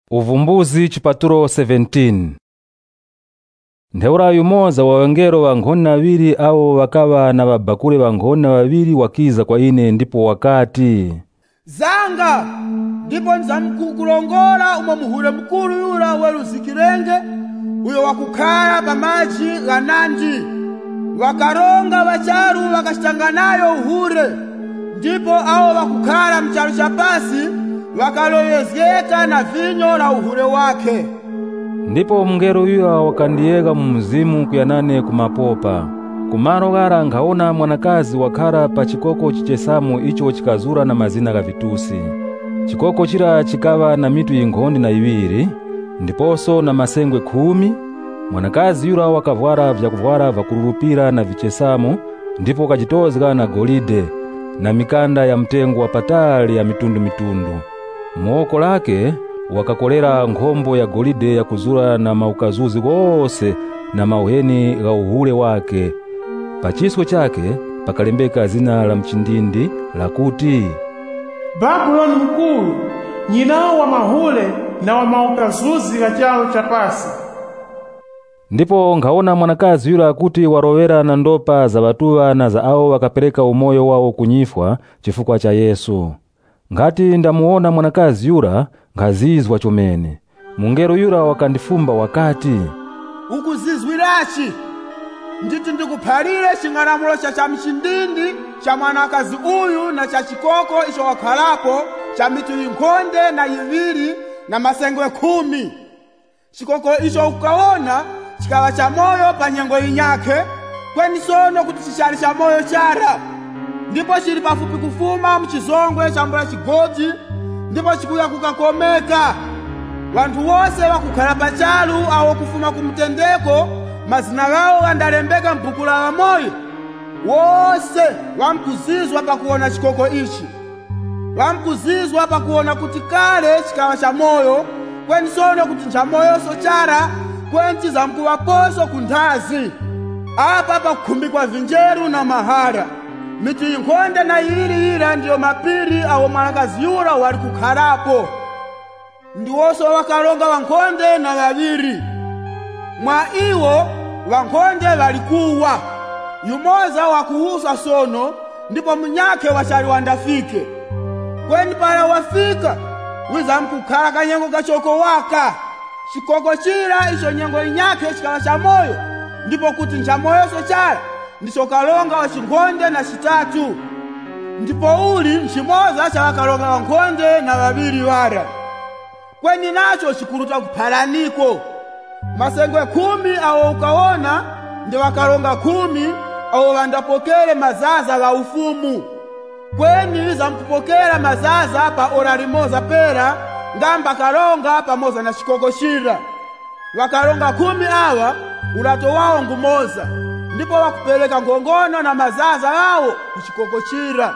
Uvumbuzi chipatulo 17. Ntheura yumoza wa wangelo wa nkhoni awiri awo wakava na babakule wa nkhoni wawiri wakiza kwa ine ndipo wakati zanga ndipo nzamkukulongola umo muhule mkulu yula weluzikilenge uyo wakukhala pamaji ganandi wakaronga wacharu wakashitanganayo uhure ndipo awo wakukhala mchalu cha pasi wakaloyezeka na vinyo la uhure wake. Ndipo mngelo yuya wakandiyeka mumuzimu kuyanane kumapopa kumaro gara nkaona mwanakazi wakhala pa chikoko chichesamo icho chikazura na mazina gavitusi. Chikoko chira chikava na mitu inkhoni na iwiri ndiposo na masengwe 10. Mwanakazi yura wakavwara vyakuvwara vakululupira na vichesamo ndipo kachitozga na golide na mikanda ya mtengo wa patali ya mitundu. Muoko lake wakakolera nkhombo ya golide ya kuzura na maukazuzi gose na mauheni ga uhule wake. Pachiswe chake pakalembeka zina la mchindindi la kuti Babuloni mkulu, nyinao wa mahule na wa maukazuzi ga chalo cha pasi. Ndipo nkaona mwanakazi yula kuti warowera na ndopa za batuwa na za awo wakapeleka umoyo wao kunyifwa chifukwa cha Yesu. Ngati ndamuona mwanakazi yura ngazizwa chomene. Mungelo yura wakandifumba wakati ukuzizwirachi nditi ndikuphalire ching'alamulo cha mchindindi cha mwanakazi uyu na cha chikoko icho wakhalapo cha mitu inkhonde na iwiri na masengwe 10. Chikoko icho ukaona chikava cha moyo pa nyengo inyake kweni sono kuti chichali cha moyo chara ndipo chili pafupi kufuma mchizongwe cha mbula chigodzi ndipo chikuya kukakomeka. Wanthu wose wakukhala pachalu awo kufuma kumtendeko mazina gawo andalembeka m'buku la moyo wose wamkuzizwa pakuona chikoko ichi. Wamkuzizwa pakuona kuti kale chikava cha moyo kweni sono kuti cha moyo sochara kwenchi za mkuwaposo kunthazi apa pakukhumbikwa vinjeru na mahara mitu inkhonde na iwiri ndiyo mapiri awo mwanakazi yura wali kukhalapo. Ndiwonso wakalonga wankhonde na wawiri mwa iwo wankhonde walikuwa yumoza wakuhusa sono ndipo munyake wachali wandafike kweni pala wafika wiza mkukhala kanyengo kachoko waka chikoko chira icho nyengo inyake chikala cha moyo ndipo kuti ncha moyo sochara ndicho kalonga wa chinkhonde na chitatu ndipo uli nchimoza cha wakalonga wankhonde na wawiri wara kweni nacho chikuluta kuphalaniko. Masengwe 10 awo ukaona ndi wakalonga 10 awo wandapokele mazaza ga ufumu kweni zamkupokela mazaza pa ora limoza pera ngamba kalonga pamoza na chikoko chira. Wakalonga 10 awa ulato wao ngumoza ndipo wakupeleka ngongono na mazaza awo kuchikoko chira.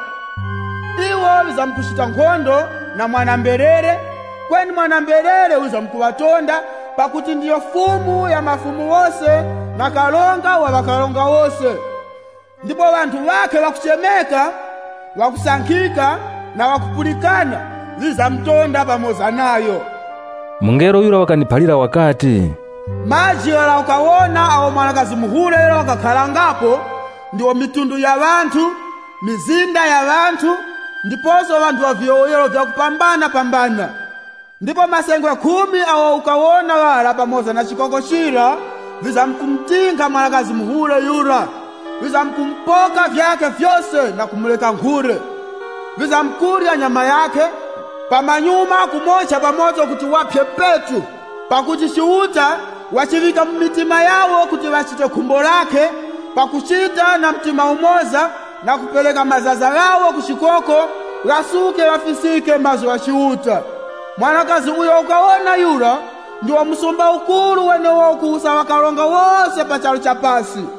Iwo wizamkushita nkhondo na mwanamberere kweni mwanamberere wizamkuwatonda pakuti ndiyo fumu ya mafumu wose na kalonga wa wakalonga wose. Ndipo wanthu wake wakuchemeka wakusankhika na wakupulikana wizamtonda pamoza nayo. Mungelo yura wakandiphalira wakati maji wala ukaona awo mwanakazi muhule yula wakakhalangapo ndiwo mitundu ya wanthu mizinda ya wanthu ndiponso wanthu wa viwoyero vya kupambana. Ndipo masengwe 10 awo ukaona wala pamoza na chikoko chira vizamkumtinga mwanakazi muhule yura vizamkumpoka vyake vyose na kumuleka nkhure vizamkulya nyama yake pamanyuma kumocha pamoto kuti wapye petu pakuti chiuta wachivika mmitima yawo kuti wachite khumbo lake pakuchita na mtima umoza na kupeleka mazaza yawo kuchikoko wasuke wafisike mazo wa chiuta. Mwanakazi uyo ukaona yura ndiwo msumba ukulu wene wokuusa wakalonga wose pa chalo cha pasi.